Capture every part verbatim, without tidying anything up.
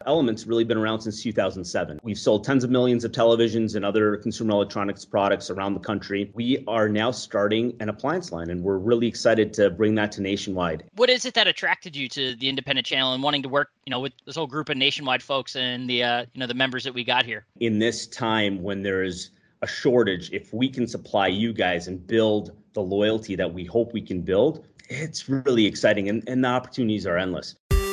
Element's really been around since two thousand seven. We've sold tens of millions of televisions and other consumer electronics products around the country. We are now starting an appliance line, and we're really excited to bring that to Nationwide. What is it that attracted you to the independent channel and wanting to work, you know, with this whole group of Nationwide folks and the, uh, you know, the members that we got here? In this time when there's a shortage, if we can supply you guys and build the loyalty that we hope we can build, it's really exciting, and, and the opportunities are endless.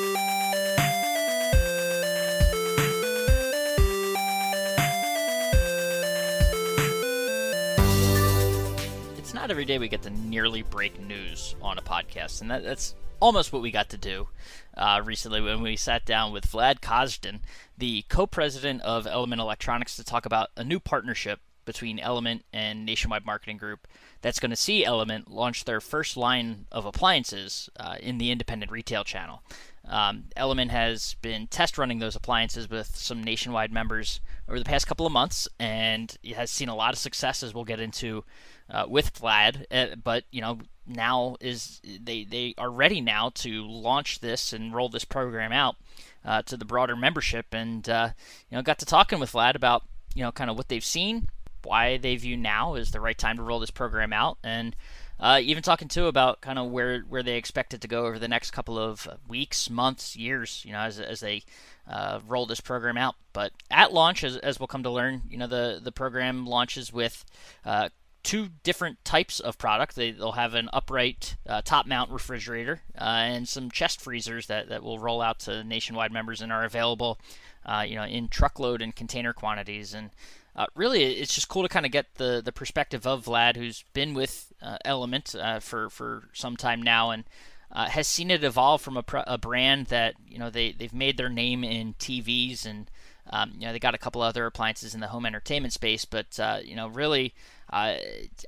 It's not every day we get to nearly break news on a podcast, and that, that's almost what we got to do uh, recently when we sat down with Vlad Kazdan, the co-president of Element Electronics, to talk about a new partnership between Element and Nationwide Marketing Group that's going to see Element launch their first line of appliances uh, in the independent retail channel. Um, Element has been test running those appliances with some Nationwide members over the past couple of months, and it has seen a lot of success, as we'll get into uh, with Vlad. Uh, but you know, now is they they are ready now to launch this and roll this program out uh, to the broader membership, and uh, you know, got to talking with Vlad about you know kind of what they've seen, why they view now is the right time to roll this program out, and uh, even talking too about kind of where, where they expect it to go over the next couple of weeks, months, years, you know, as as they uh, roll this program out. But at launch, as as we'll come to learn, you know, the the program launches with uh, two different types of product. They, they'll have an upright uh, top mount refrigerator uh, and some chest freezers that, that will roll out to Nationwide members and are available, uh, you know, in truckload and container quantities. And Uh, really, it's just cool to kind of get the, the perspective of Vlad, who's been with uh, Element uh, for, for some time now, and uh, has seen it evolve from a, pr- a brand that, you know, they, they've made their name in T Vs, and, um, you know, they got a couple other appliances in the home entertainment space, but, uh, you know, really, uh,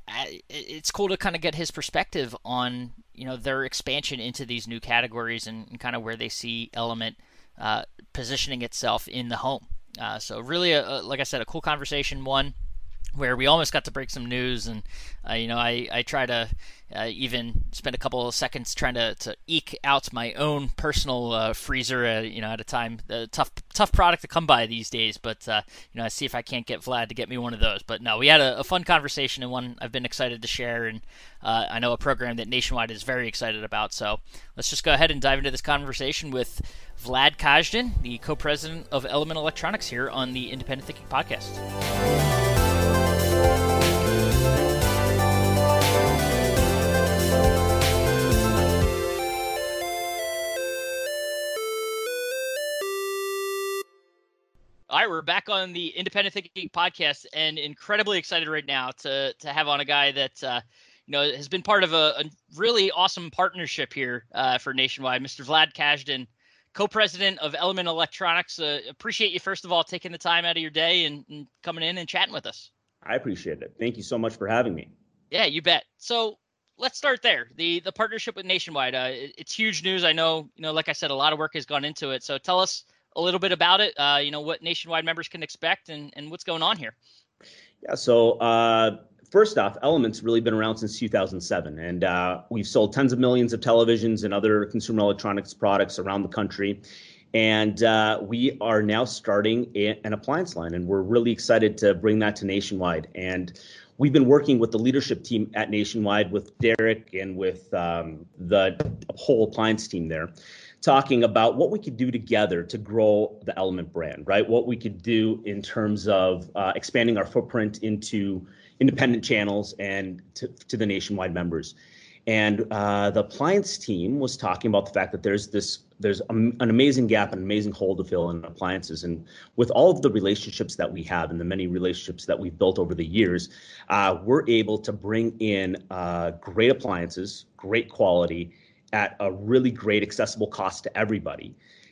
it's cool to kind of get his perspective on, you know, their expansion into these new categories and, and kind of where they see Element uh, positioning itself in the home. Uh, so really, a, a, like I said, a cool conversation, one where we almost got to break some news, and uh, you know, I, I try to uh, even spend a couple of seconds trying to, to eke out my own personal uh, freezer, uh, you know, at a time. A tough tough product to come by these days, but uh, you know, I see if I can't get Vlad to get me one of those. But no, we had a, a fun conversation, and one I've been excited to share, and uh, I know a program that Nationwide is very excited about. So let's just go ahead and dive into this conversation with Vlad Kazdan, the co-president of Element Electronics, here on the Independent Thinking Podcast. All right, we're back on the Independent Thinking Podcast, and incredibly excited right now to to have on a guy that uh, you know has been part of a, a really awesome partnership here uh, for Nationwide, Mister Vlad Kazdan, co-president of Element Electronics. Uh, appreciate you, first of all, taking the time out of your day and, and coming in and chatting with us. I appreciate it. Thank you so much for having me. Yeah, you bet. So let's start there. The the partnership with Nationwide. Uh, it, it's huge news. I know, you know, like I said, a lot of work has gone into it. So tell us a little bit about it, uh, you know, what Nationwide members can expect and, and what's going on here. Yeah, so uh, first off, Element's really been around since two thousand seven, and uh, we've sold tens of millions of televisions and other consumer electronics products around the country. And uh, we are now starting a, an appliance line, and we're really excited to bring that to Nationwide. And we've been working with the leadership team at Nationwide, with Derek and with um, the whole appliance team there, talking about what we could do together to grow the Element brand, right? What we could do in terms of uh, expanding our footprint into independent channels and to, to the Nationwide members. And uh, the appliance team was talking about the fact that there's this there's a, an amazing gap, an amazing hole to fill in appliances. And with all of the relationships that we have and the many relationships that we've built over the years, uh, we're able to bring in uh, great appliances, great quality, at a really great accessible cost to everybody.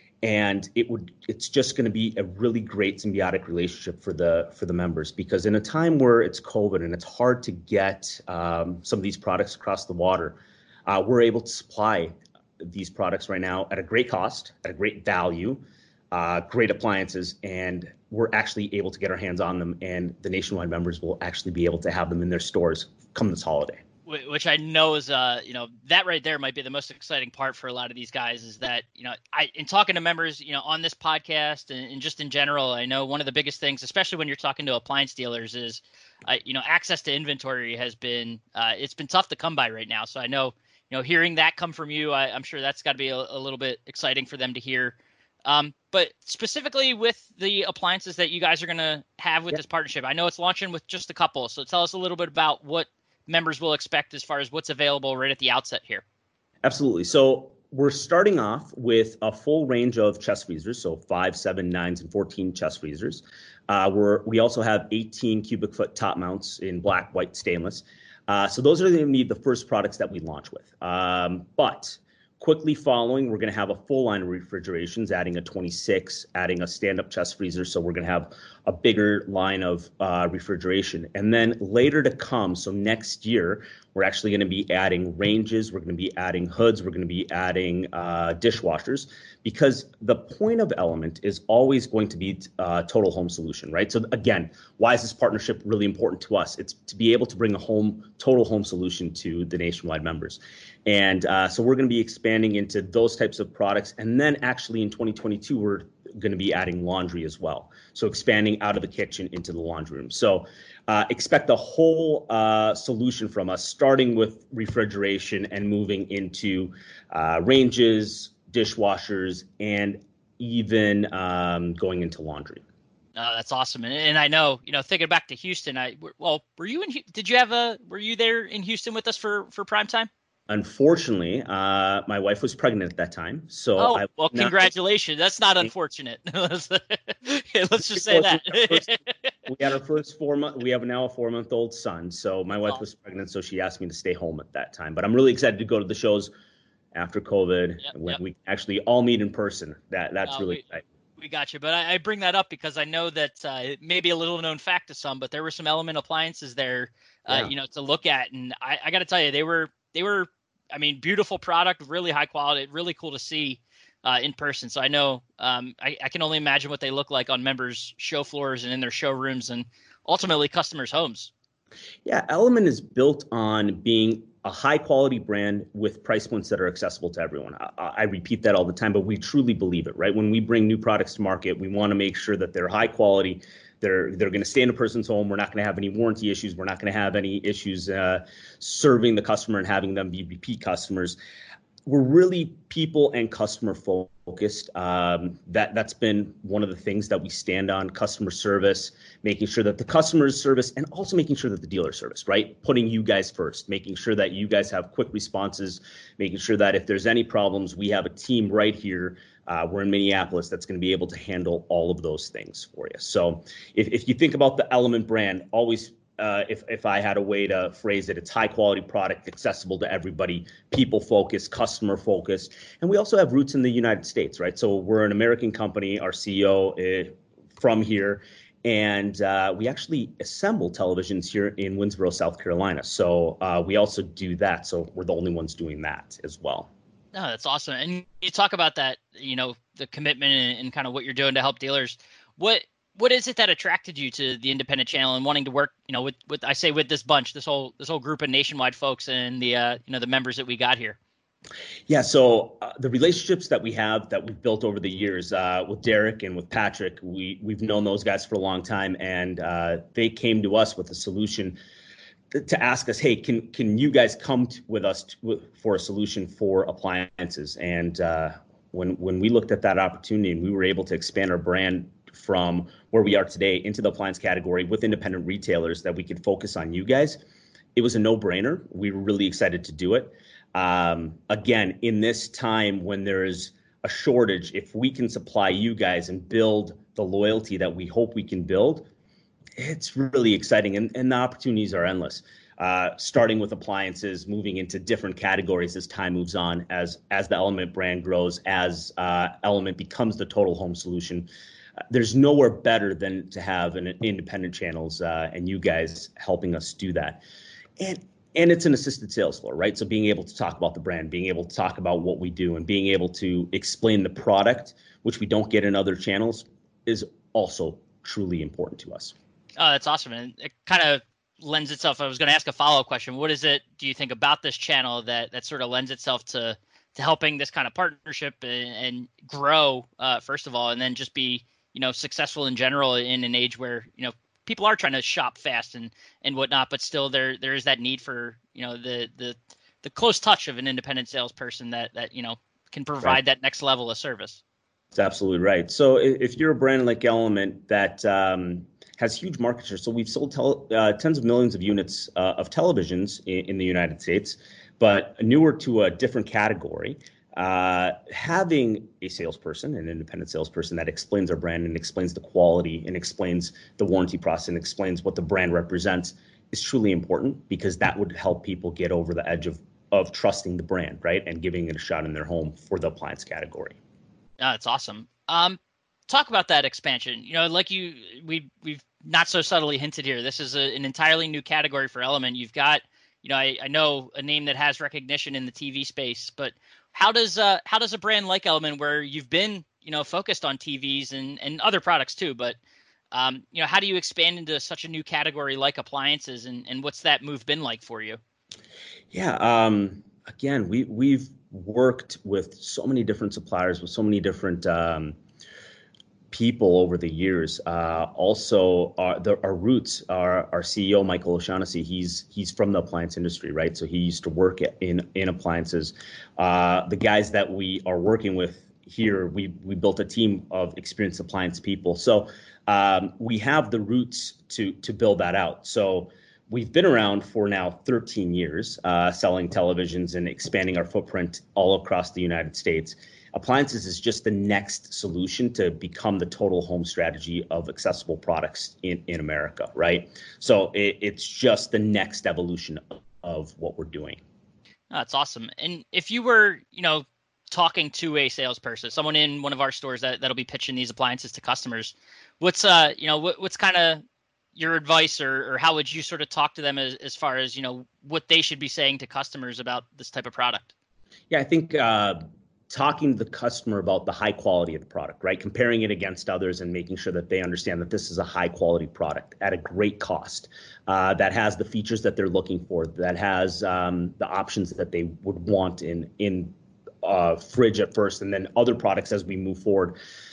And it would it's just going to be a really great symbiotic relationship for the for the members, because in a time where it's COVID and it's hard to get um, some of these products across the water, uh, we're able to supply these products right now at a great cost, at a great value, uh, great appliances, and we're actually able to get our hands on them, and the Nationwide members will actually be able to have them in their stores come this holiday. Which I know is, uh, you know, that right there might be the most exciting part for a lot of these guys is that, you know, I, in talking to members, you know, on this podcast and, and just in general, I know one of the biggest things, especially when you're talking to appliance dealers is, uh, you know, access to inventory has been, uh, it's been tough to come by right now. So I know, you know, hearing that come from you, I, I'm sure that's got to be a, a little bit exciting for them to hear. Um, but specifically with the appliances that you guys are going to have with Yep. this partnership, I know it's launching with just a couple. So tell us a little bit about what members will expect as far as what's available right at the outset here. Absolutely. So we're starting off with a full range of chest freezers, so five, seven, nines, and fourteen chest freezers. Uh, we're, we also have eighteen cubic foot top mounts in black, white, stainless. Uh, so those are going to be the first products that we launch with. Um, but quickly following, we're going to have a full line of refrigerations, adding a twenty-six, adding a stand-up chest freezer. So we're going to have a bigger line of uh, refrigeration. And then later to come, so next year, we're actually going to be adding ranges. We're going to be adding hoods. We're going to be adding uh, dishwashers, because the point of Element is always going to be uh, total home solution, right? So again, why is this partnership really important to us? It's to be able to bring a home total home solution to the nationwide members. And uh, so we're going to be expanding into those types of products. And then actually in twenty twenty-two, we're going to be adding laundry as well. So expanding out of the kitchen into the laundry room. So uh, expect the whole uh, solution from us, starting with refrigeration and moving into uh, ranges, dishwashers, and even um, going into laundry. Uh, that's awesome. And, and I know, you know, thinking back to Houston, I, well, were you in, did you have a, were you there in Houston with us for, for prime time? Unfortunately, uh, my wife was pregnant at that time. So, oh, I well, congratulations. Not- That's not unfortunate. Let's just say that. We had our first four month. We have now a four month old son. So my wife was pregnant, so she asked me to stay home at that time. But I'm really excited to go to the shows after COVID, yep, when yep. we actually all meet in person. That that's uh, really we, exciting. We got you. But I, I bring that up because I know that uh, it may be a little known fact to some, but there were some Element appliances there, uh, Yeah. you know, to look at. And I, I got to tell you, they were, they were, I mean, beautiful product, really high quality, really cool to see uh, in person. So I know um, I, I can only imagine what they look like on members' show floors and in their showrooms and ultimately customers' homes. Yeah, Element is built on being a high quality brand with price points that are accessible to everyone. I, I repeat that all the time, but we truly believe it, right? When we bring new products to market, we want to make sure that they're high quality. They're they're going to stay in a person's home. We're not going to have any warranty issues. We're not going to have any issues uh, serving the customer and having them be repeat customers. We're really people and customer focused. Um, that that's been one of the things that we stand on: customer service, making sure that the customer is service, and also making sure that the dealer is service. Right, putting you guys first, making sure that you guys have quick responses, making sure that if there's any problems, we have a team right here. Uh, we're in Minneapolis that's going to be able to handle all of those things for you. So if if you think about the Element brand, always. Uh, if if I had a way to phrase it, it's high quality product, accessible to everybody, people focused, customer focused, and we also have roots in the United States, right? So we're an American company. Our C E O is from here, and uh, we actually assemble televisions here in Winnsboro, South Carolina. So uh, we also do that. So we're the only ones doing that as well. No, that's awesome. And you talk about that, you know, the commitment and, and kind of what you're doing to help dealers. What What is it that attracted you to the independent channel and wanting to work, you know, with, with I say with this bunch, this whole this whole group of nationwide folks and the uh, you know the members that we got here? Yeah, so uh, the relationships that we have that we've built over the years uh, with Derek and with Patrick, we we've known those guys for a long time, and uh, they came to us with a solution to ask us, hey, can can you guys come t- with us t- for a solution for appliances? And uh, when when we looked at that opportunity and we were able to expand our brand from where we are today into the appliance category with independent retailers, that we could focus on you guys, it was a no-brainer. We were really excited to do it. Um, again, in this time when there is a shortage, if we can supply you guys and build the loyalty that we hope we can build, it's really exciting, and, and the opportunities are endless. Uh, starting with appliances, moving into different categories as time moves on, as as the Element brand grows, as uh, Element becomes the total home solution. Uh, there's nowhere better than to have an independent channels uh, and you guys helping us do that. And and it's an assisted sales floor, right? So being able to talk about the brand, being able to talk about what we do, and being able to explain the product, which we don't get in other channels, is also truly important to us. Oh, that's awesome. And it kind of lends itself. I was going to ask a follow-up question. What is it, do you think, about this channel that, that sort of lends itself to, to helping this kind of partnership and, and grow, uh, first of all, and then just be, you know, successful in general in an age where, you know, people are trying to shop fast and, and whatnot, but still there, there is that need for, you know, the, the, the close touch of an independent salesperson that, that, you know, can provide right. that next level of service. That's absolutely right. So if you're a brand like Element that, um, has huge market share. So we've sold tel- uh, tens of millions of units uh, of televisions in, in the United States, but newer to a different category. Uh, having a salesperson, an independent salesperson that explains our brand and explains the quality and explains the warranty process and explains what the brand represents is truly important, because that would help people get over the edge of, of trusting the brand, right? And giving it a shot in their home for the appliance category. Oh, that's awesome. Um, Talk about that expansion. You know, like you, we we've not so subtly hinted here. This is a, an entirely new category for Element. You've got, you know, I, I know a name that has recognition in the T V space, but how does uh how does a brand like Element, where you've been, you know, focused on T Vs and and other products too, but um, you know, how do you expand into such a new category like appliances, and and what's that move been like for you? Yeah. Um, again, we we've worked with so many different suppliers, with so many different um, people over the years. Uh, also, our, the, our roots, our, our C E O, Michael O'Shaughnessy, he's he's from the appliance industry, right? So he used to work in in appliances. Uh, the guys that we are working with here, we we built a team of experienced appliance people. So um, we have the roots to to build that out. So we've been around for now thirteen years, uh, selling televisions and expanding our footprint all across the United States. Appliances is just the next solution to become the total home strategy of accessible products in, in America, right? So it, it's just the next evolution of what we're doing. Oh, that's awesome. And if you were, you know, talking to a salesperson, someone in one of our stores that, that'll be pitching these appliances to customers, what's, uh, you know, what, what's kind of your advice, or, or how would you sort of talk to them as, as far as, you know, what they should be saying to customers about this type of product? Yeah, I think, uh, talking to the customer about the high quality of the product, right? Comparing it against others and making sure that they understand that this is a high quality product at a great cost, uh, that has the features that they're looking for, that has um, the options that they would want in in uh, fridge at first, and then other products as we move forward.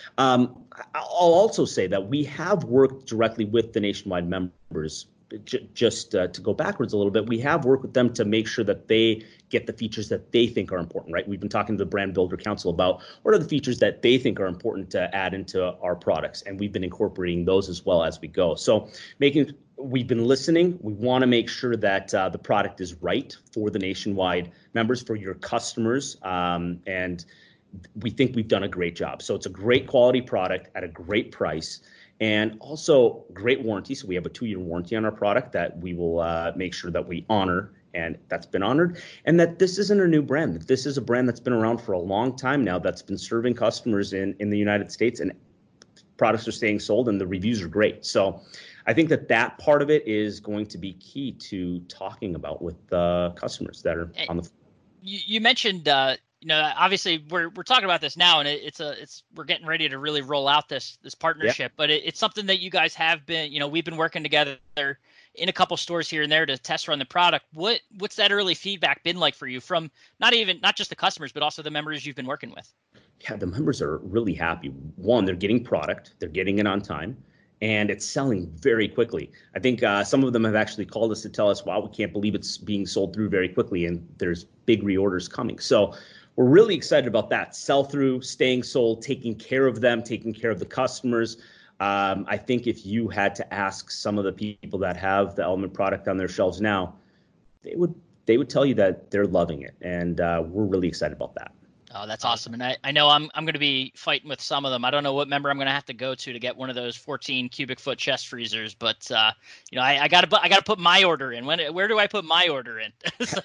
Um, I'll also say that we have worked directly with the Nationwide members. J- just uh, to go backwards a little bit, we have worked with them to make sure that they get the features that they think are important, right? We've been talking to the Brand Builder Council about what are the features that they think are important to add into our products, and we've been incorporating those as well as we go. So making, we've been listening. We want to make sure that uh, the product is right for the Nationwide members, for your customers, um, and we think we've done a great job. So it's a great quality product at a great price. And also great warranty. So we have a two-year warranty on our product that we will uh, make sure that we honor, and that's been honored. And that this isn't a new brand. That this is a brand that's been around for a long time now, that's been serving customers in, in the United States, and products are staying sold and the reviews are great. So I think that that part of it is going to be key to talking about with uh, customers that are on the phone. You, you mentioned, uh, you know, obviously we're we're talking about this now, and it, it's a it's we're getting ready to really roll out this this partnership. Yeah. But it, it's something that you guys have been, you know, we've been working together in a couple stores here and there to test run the product. What what's that early feedback been like for you from not even not just the customers, but also the members you've been working with? Yeah, the members are really happy. One, they're getting product, they're getting it on time, and it's selling very quickly. I think uh, some of them have actually called us to tell us, wow, we can't believe it's being sold through very quickly, and there's big reorders coming. So we're really excited about that. Sell through, staying sold, taking care of them, taking care of the customers. Um, I think if you had to ask some of the people that have the Element product on their shelves now, they would they would tell you that they're loving it, and uh, we're really excited about that. Oh, that's awesome. And I, I know I'm I'm going to be fighting with some of them. I don't know what member I'm going to have to go to to get one of those fourteen cubic foot chest freezers, but uh, you know, I, I got to I got to put my order in. When where do I put my order in?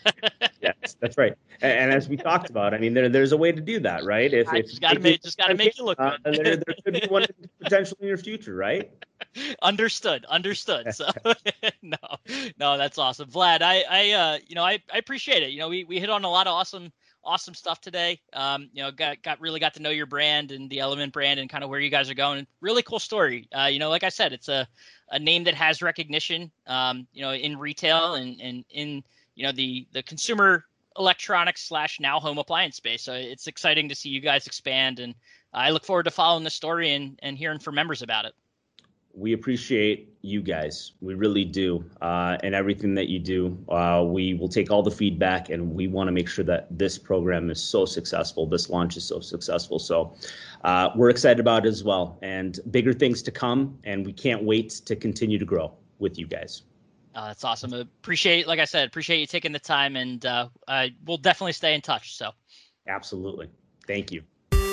Yes, that's right. And, and as we talked about, I mean, there there's a way to do that, right? If I if just got to make just got to make it look good. Uh, there, there could be one potentially in your future, right? Understood. Understood. So no, no, that's awesome, Vlad. I I uh you know I I appreciate it. You know, we we hit on a lot of awesome. awesome stuff today. Um, you know, got got really got to know your brand and the Element brand and kind of where you guys are going. Really cool story. Uh, you know, like I said, it's a a name that has recognition. Um, you know, in retail and and in you know the the consumer electronics slash now home appliance space. So it's exciting to see you guys expand, and I look forward to following the story and and hearing from members about it. We appreciate you guys. We really do. Uh, and everything that you do. Uh, we will take all the feedback, and we want to make sure that this program is so successful. This launch is so successful. So uh, we're excited about it as well, and bigger things to come. And we can't wait to continue to grow with you guys. Uh, that's awesome. Appreciate, like I said, appreciate you taking the time, and uh, I will definitely stay in touch. So absolutely. Thank you.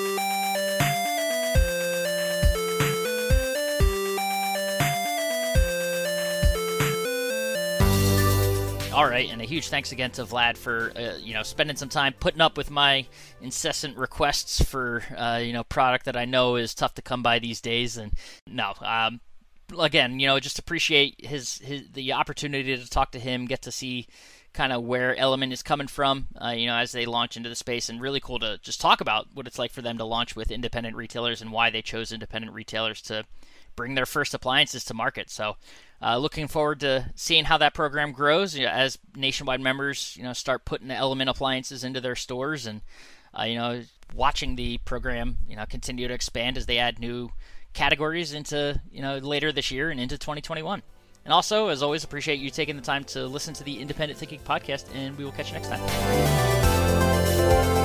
All right, and a huge thanks again to Vlad for uh, you know spending some time putting up with my incessant requests for uh, you know product that I know is tough to come by these days. And no, um, again, you know, just appreciate his his the opportunity to talk to him, get to see kind of where Element is coming from, uh, you know, as they launch into the space, and really cool to just talk about what it's like for them to launch with independent retailers and why they chose independent retailers to bring their first appliances to market. So uh, looking forward to seeing how that program grows, you know, as nationwide members, you know, start putting the Element appliances into their stores, and, uh, you know, watching the program, you know, continue to expand as they add new categories into, you know, later this year and into twenty twenty-one. And also, as always, appreciate you taking the time to listen to the Independent Thinking Podcast, and we will catch you next time.